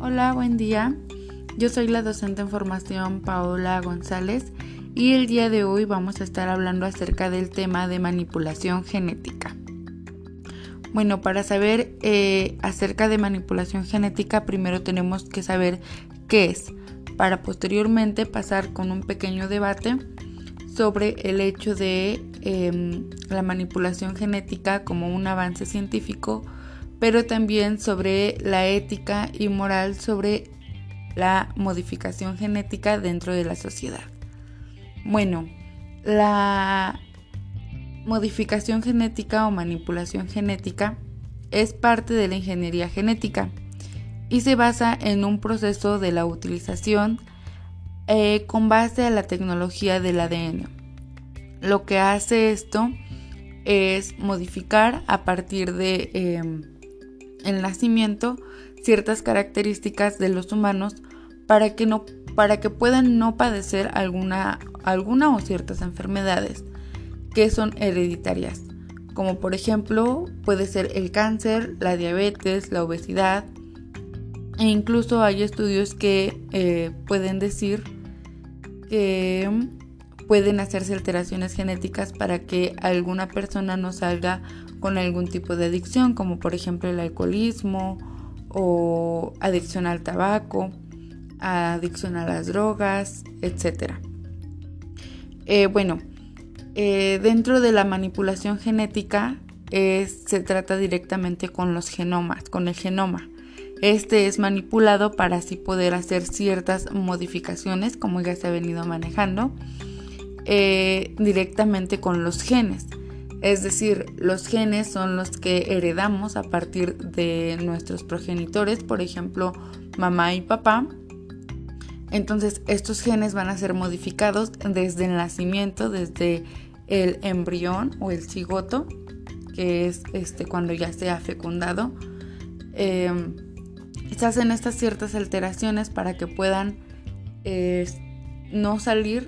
Hola, buen día. Yo soy la docente en formación Paola González y el día de hoy vamos a estar hablando acerca del tema de manipulación genética. Bueno, para saber acerca de manipulación genética, primero tenemos que saber qué es, para posteriormente pasar con un pequeño debate sobre el hecho de la manipulación genética como un avance científico, pero también sobre la ética y moral sobre la modificación genética dentro de la sociedad. Bueno, la modificación genética o manipulación genética es parte de la ingeniería genética y se basa en un proceso de la utilización con base a la tecnología del ADN. Lo que hace esto es modificar a partir de el nacimiento ciertas características de los humanos para que puedan no padecer alguna o ciertas enfermedades que son hereditarias, como por ejemplo puede ser el cáncer, la diabetes, la obesidad, e incluso hay estudios que pueden decir que pueden hacerse alteraciones genéticas para que alguna persona no salga con algún tipo de adicción, como por ejemplo el alcoholismo o adicción al tabaco, adicción a las drogas, etc. Dentro de la manipulación genética se trata directamente con el genoma. Este es manipulado para así poder hacer ciertas modificaciones, como ya se ha venido manejando, directamente con los genes. Es decir, los genes son los que heredamos a partir de nuestros progenitores, por ejemplo, mamá y papá. Entonces, estos genes van a ser modificados desde el nacimiento, desde el embrión o el cigoto, que es cuando ya se ha fecundado. Se hacen estas ciertas alteraciones para que puedan no salir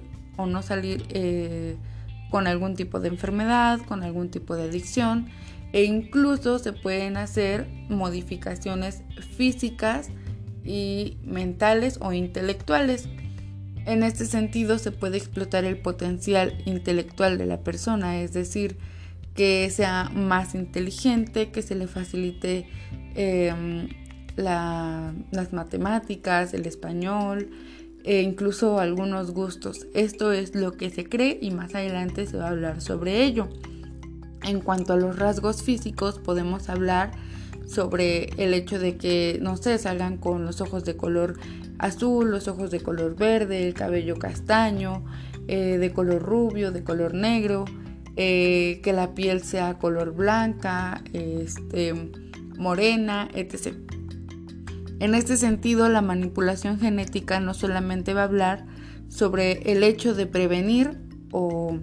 con algún tipo de enfermedad, con algún tipo de adicción, e incluso se pueden hacer modificaciones físicas y mentales o intelectuales. En este sentido se puede explotar el potencial intelectual de la persona, es decir, que sea más inteligente, que se le facilite las matemáticas, el español, e incluso algunos gustos. Esto es lo que se cree y más adelante se va a hablar sobre ello. En cuanto a los rasgos físicos, podemos hablar sobre el hecho de que, salgan con los ojos de color azul, los ojos de color verde, el cabello castaño, de color rubio, de color negro, que la piel sea color blanca, morena, etc. En este sentido, la manipulación genética no solamente va a hablar sobre el hecho de prevenir o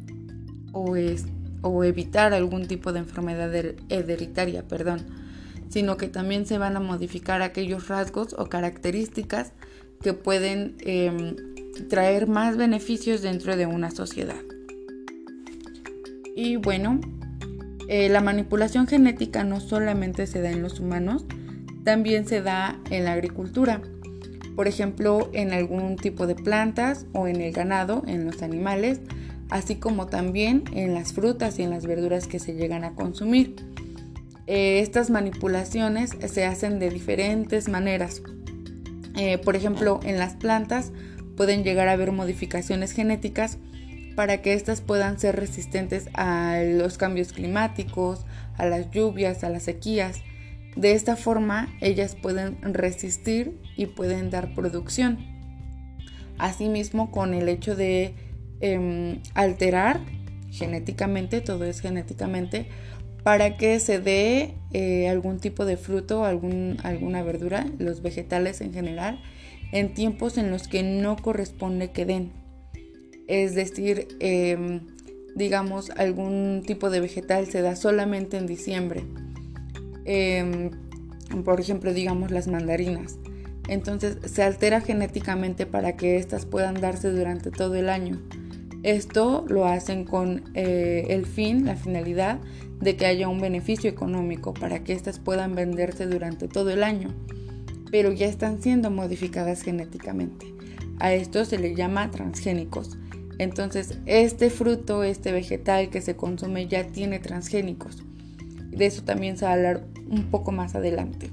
evitar algún tipo de enfermedad hereditaria, sino que también se van a modificar aquellos rasgos o características que pueden traer más beneficios dentro de una sociedad. Y bueno, la manipulación genética no solamente se da en los humanos, también se da en la agricultura, por ejemplo en algún tipo de plantas o en el ganado, en los animales, así como también en las frutas y en las verduras que se llegan a consumir. Estas manipulaciones se hacen de diferentes maneras. Por ejemplo, en las plantas pueden llegar a haber modificaciones genéticas para que éstas puedan ser resistentes a los cambios climáticos, a las lluvias, a las sequías. De esta forma, ellas pueden resistir y pueden dar producción. Asimismo, con el hecho de alterar genéticamente, todo es genéticamente, para que se dé algún tipo de fruto, alguna verdura, los vegetales en general, en tiempos en los que no corresponde que den. Es decir, algún tipo de vegetal se da solamente en diciembre. Por ejemplo, las mandarinas. Entonces se altera genéticamente para que éstas puedan darse durante todo el año. Esto lo hacen con la finalidad de que haya un beneficio económico para que éstas puedan venderse durante todo el año. pero ya están siendo modificadas genéticamente. A esto se le llama transgénicos. Entonces, este fruto, este vegetal que se consume ya tiene transgénicos. De eso también se va a hablar un poco más adelante.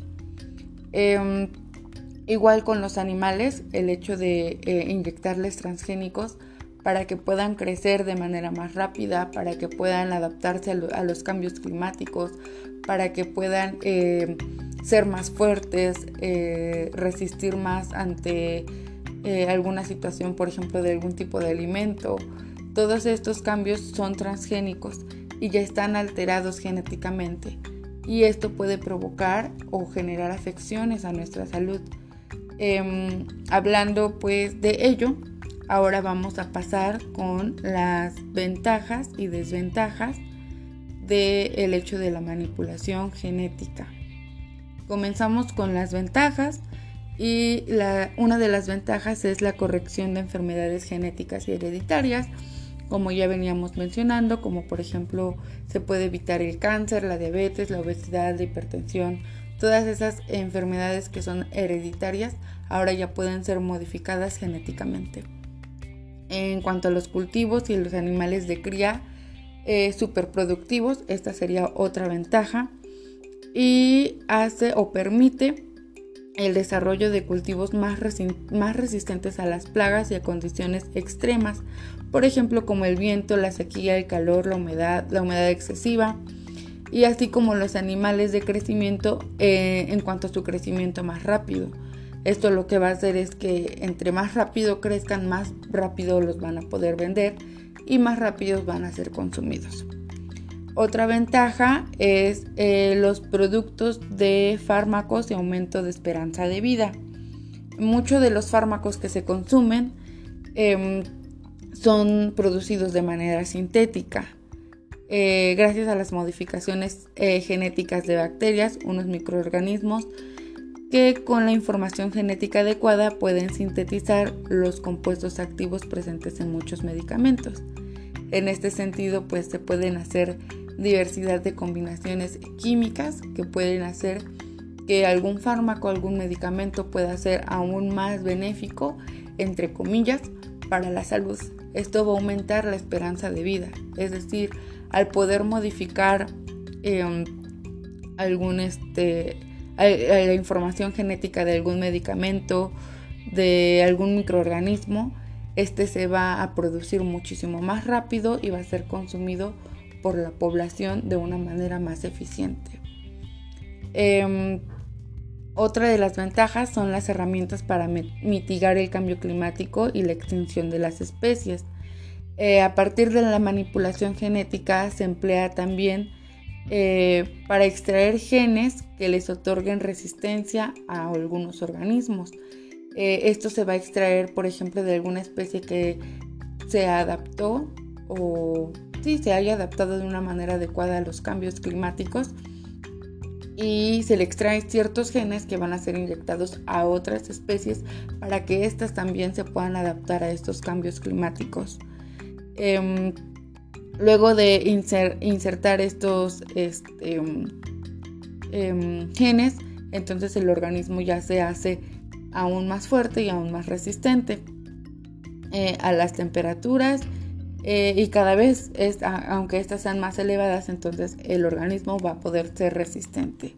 Igual con los animales, el hecho de inyectarles transgénicos para que puedan crecer de manera más rápida, para que puedan adaptarse a los cambios climáticos, para que puedan ser más fuertes, resistir más ante alguna situación, por ejemplo, de algún tipo de alimento. Todos estos cambios son transgénicos y ya están alterados genéticamente, y esto puede provocar o generar afecciones a nuestra salud. Hablando pues de ello, ahora vamos a pasar con las ventajas y desventajas del hecho de la manipulación genética. Comenzamos con las ventajas, y una de las ventajas es la corrección de enfermedades genéticas y hereditarias, como ya veníamos mencionando, como por ejemplo se puede evitar el cáncer, la diabetes, la obesidad, la hipertensión. Todas esas enfermedades que son hereditarias ahora ya pueden ser modificadas genéticamente. En cuanto a los cultivos y los animales de cría superproductivos, esta sería otra ventaja, y hace o permite el desarrollo de cultivos más resistentes a las plagas y a condiciones extremas, por ejemplo como el viento, la sequía, el calor, la humedad excesiva, y así como los animales de crecimiento en cuanto a su crecimiento más rápido. Esto lo que va a hacer es que entre más rápido crezcan, más rápido los van a poder vender y más rápidos van a ser consumidos. Otra ventaja es los productos de fármacos y aumento de esperanza de vida. Muchos de los fármacos que se consumen son producidos de manera sintética. Gracias a las modificaciones genéticas de bacterias, unos microorganismos que con la información genética adecuada pueden sintetizar los compuestos activos presentes en muchos medicamentos. En este sentido, pues se pueden hacer diversidad de combinaciones químicas que pueden hacer que algún fármaco, algún medicamento pueda ser aún más benéfico, entre comillas, para la salud. Esto va a aumentar la esperanza de vida, es decir, al poder modificar la información genética de algún medicamento, de algún microorganismo, se va a producir muchísimo más rápido y va a ser consumido por la población de una manera más eficiente. Otra de las ventajas son las herramientas para mitigar el cambio climático y la extinción de las especies. A partir de la manipulación genética se emplea también para extraer genes que les otorguen resistencia a algunos organismos. Esto se va a extraer, por ejemplo, de alguna especie que se adaptó o se haya adaptado de una manera adecuada a los cambios climáticos, y se le extraen ciertos genes que van a ser inyectados a otras especies para que éstas también se puedan adaptar a estos cambios climáticos. Luego de insertar estos genes, entonces el organismo ya se hace aún más fuerte y aún más resistente a las temperaturas, y cada vez, aunque estas sean más elevadas, entonces el organismo va a poder ser resistente.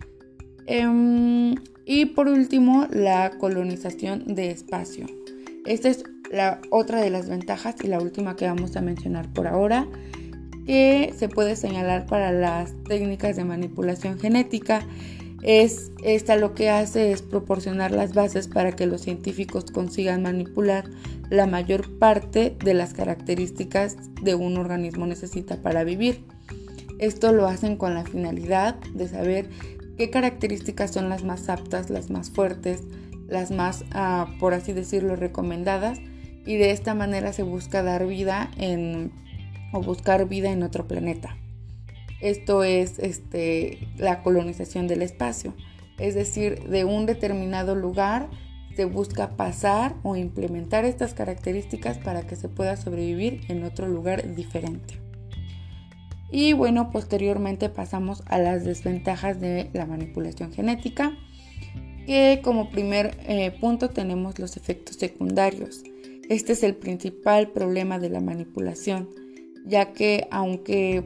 Y por último, la colonización de espacio. Esta es la otra de las ventajas y la última que vamos a mencionar por ahora, que se puede señalar para las técnicas de manipulación genética. Esta lo que hace es proporcionar las bases para que los científicos consigan manipular la mayor parte de las características de un organismo necesita para vivir. Esto lo hacen con la finalidad de saber qué características son las más aptas, las más fuertes, las más, por así decirlo, recomendadas, y de esta manera se busca dar vida buscar vida en otro planeta. Esto es la colonización del espacio, es decir, de un determinado lugar se busca pasar o implementar estas características para que se pueda sobrevivir en otro lugar diferente. Y bueno, posteriormente pasamos a las desventajas de la manipulación genética, que como primer punto tenemos los efectos secundarios. Este es el principal problema de la manipulación, ya que aunque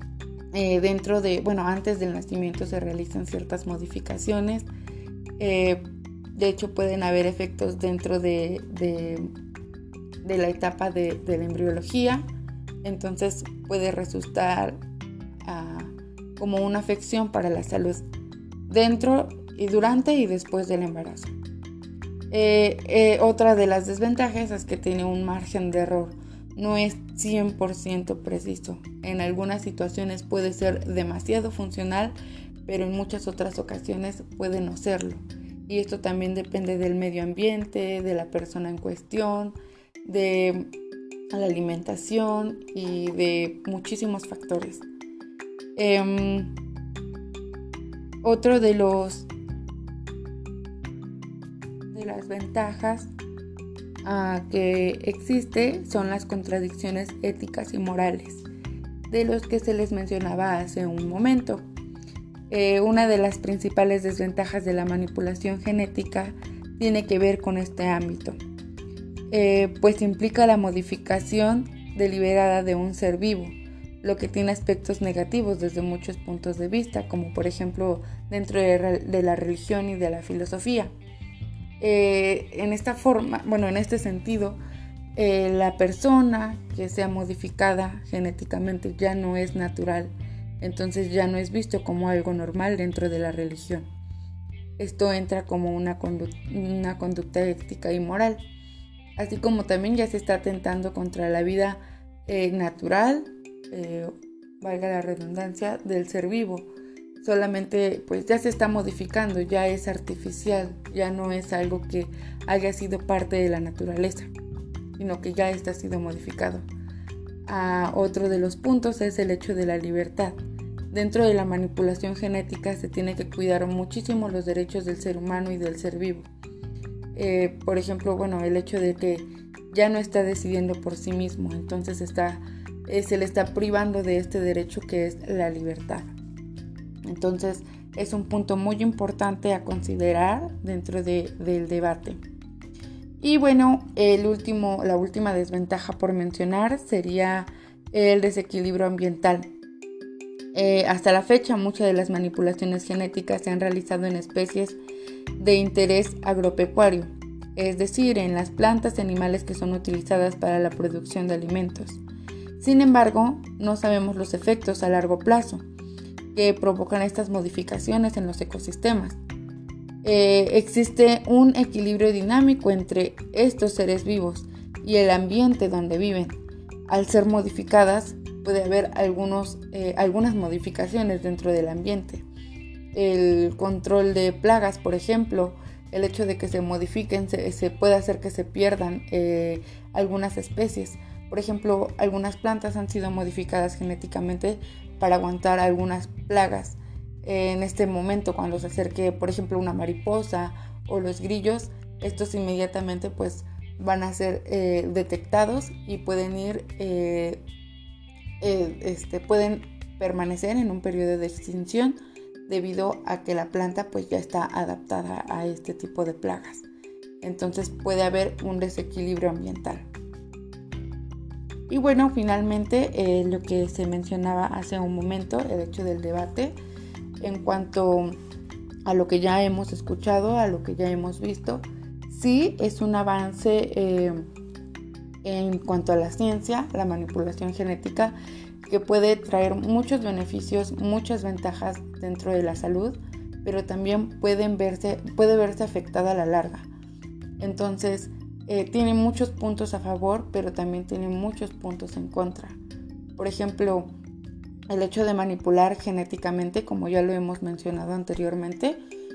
antes del nacimiento se realizan ciertas modificaciones, de hecho pueden haber efectos dentro de la etapa de la embriología, entonces puede resultar como una afección para la salud dentro y durante y después del embarazo. Otra de las desventajas es que tiene un margen de error, no es 100% preciso. En algunas situaciones puede ser demasiado funcional, pero en muchas otras ocasiones puede no serlo. Y esto también depende del medio ambiente, de la persona en cuestión, de la alimentación y de muchísimos factores. Otro de las ventajas que existe son las contradicciones éticas y morales, de los que se les mencionaba hace un momento. Una de las principales desventajas de la manipulación genética tiene que ver con este ámbito, pues implica la modificación deliberada de un ser vivo, lo que tiene aspectos negativos desde muchos puntos de vista, como por ejemplo dentro de la religión y de la filosofía. En este sentido, la persona que sea modificada genéticamente ya no es natural, entonces ya no es visto como algo normal dentro de la religión. Esto entra como una conducta ética y moral, así como también ya se está atentando contra la vida natural, valga la redundancia, del ser vivo. Solamente pues ya se está modificando, ya es artificial, ya no es algo que haya sido parte de la naturaleza, sino que ya está sido modificado. Otro de los puntos es el hecho de la libertad. Dentro de la manipulación genética se tiene que cuidar muchísimo los derechos del ser humano y del ser vivo. Por ejemplo, el hecho de que ya no está decidiendo por sí mismo, entonces se le está privando de este derecho que es la libertad. Entonces es un punto muy importante a considerar dentro del debate. Y la última desventaja por mencionar sería el desequilibrio ambiental. Hasta la fecha, muchas de las manipulaciones genéticas se han realizado en especies de interés agropecuario, es decir, en las plantas y animales que son utilizadas para la producción de alimentos. Sin embargo, no sabemos los efectos a largo plazo que provocan estas modificaciones en los ecosistemas. Existe un equilibrio dinámico entre estos seres vivos y el ambiente donde viven. Al ser modificadas, puede haber algunas modificaciones dentro del ambiente. El control de plagas, por ejemplo, el hecho de que se modifiquen se puede hacer que se pierdan algunas especies. Por ejemplo, algunas plantas han sido modificadas genéticamente para aguantar algunas plagas. En este momento, cuando se acerque, por ejemplo, una mariposa o los grillos, estos inmediatamente pues van a ser detectados y pueden pueden permanecer en un periodo de extinción debido a que la planta pues ya está adaptada a este tipo de plagas. Entonces puede haber un desequilibrio ambiental. Y finalmente lo que se mencionaba hace un momento, el hecho del debate en cuanto a lo que ya hemos escuchado, a lo que ya hemos visto, sí es un avance en cuanto a la ciencia, la manipulación genética, que puede traer muchos beneficios, muchas ventajas dentro de la salud, pero también puede verse afectada a la larga. Entonces, tiene muchos puntos a favor, pero también tiene muchos puntos en contra. Por ejemplo, el hecho de manipular genéticamente, como ya lo hemos mencionado anteriormente,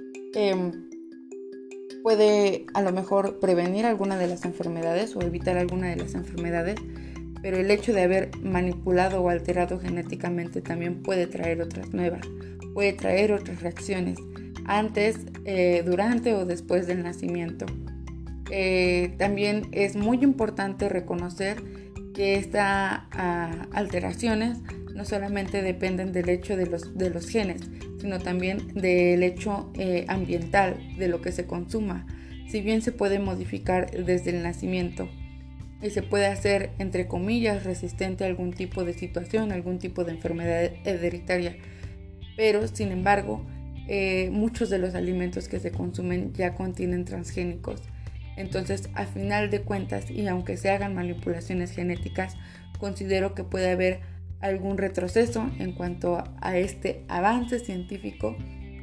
puede a lo mejor prevenir alguna de las enfermedades o evitar alguna de las enfermedades, pero el hecho de haber manipulado o alterado genéticamente también puede traer otras nuevas, puede traer otras reacciones antes, durante o después del nacimiento. También es muy importante reconocer que estas alteraciones no solamente dependen del hecho de los genes, sino también del hecho ambiental, de lo que se consuma. Si bien se puede modificar desde el nacimiento y se puede hacer, entre comillas, resistente a algún tipo de situación, algún tipo de enfermedad hereditaria, pero sin embargo, muchos de los alimentos que se consumen ya contienen transgénicos. Entonces, a final de cuentas, y aunque se hagan manipulaciones genéticas, considero que puede haber algún retroceso en cuanto a este avance científico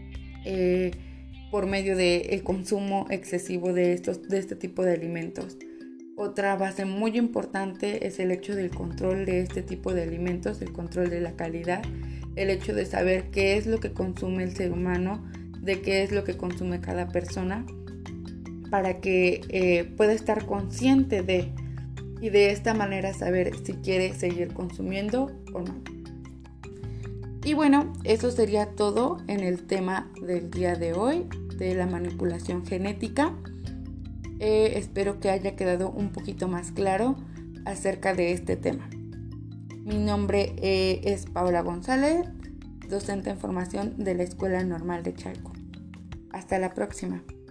por medio del consumo excesivo de este tipo de alimentos. Otra base muy importante es el hecho del control de este tipo de alimentos, el control de la calidad, el hecho de saber qué es lo que consume el ser humano, de qué es lo que consume cada persona, para que pueda estar consciente y de esta manera saber si quiere seguir consumiendo o no. Y bueno, eso sería todo en el tema del día de hoy, de la manipulación genética. Espero que haya quedado un poquito más claro acerca de este tema. Mi nombre es Paola González, docente en formación de la Escuela Normal de Chalco. Hasta la próxima.